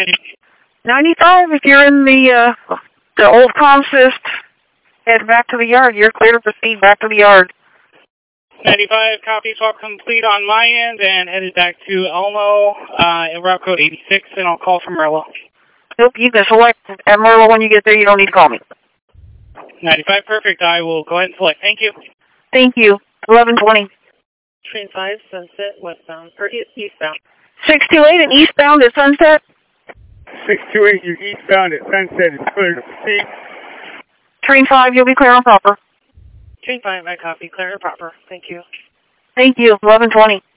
95, if you're in the old consist, head back to the yard. You're clear to proceed back to the yard. 95, copy, swap complete on my end, and headed back to Elmo, in route code 86, and I'll call from Merlo. Nope, you can select at Merlo when you get there. You don't need to call me. 95, perfect. I will go ahead and select. Thank you. Thank you. 1120. Train 5, Sunset, westbound, or eastbound. 628 and eastbound at Sunset. 628, you're eastbound at Sunset. It's clear to proceed. Train 5, you'll be clear and proper. Train 5, I copy, clear and proper. Thank you. Thank you. 1120.